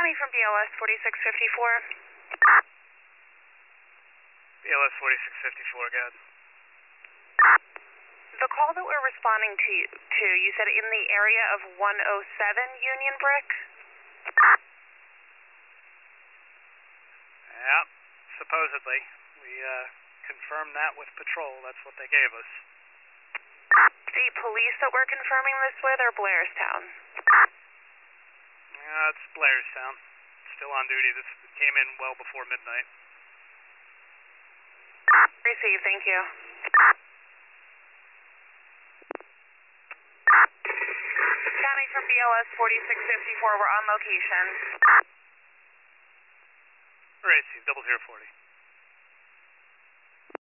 County from BLS 4654. BLS 4654, go ahead. The call that we're responding to, you said in the area of 107 Union Brick? Yeah, supposedly. We confirmed that with patrol. That's what they gave us. The police that we're confirming this with are Blairstown? It's Blairstown. Still on duty. This came in well before midnight. Received, thank you. County from BLS 4654, we're on location. Received, 0040.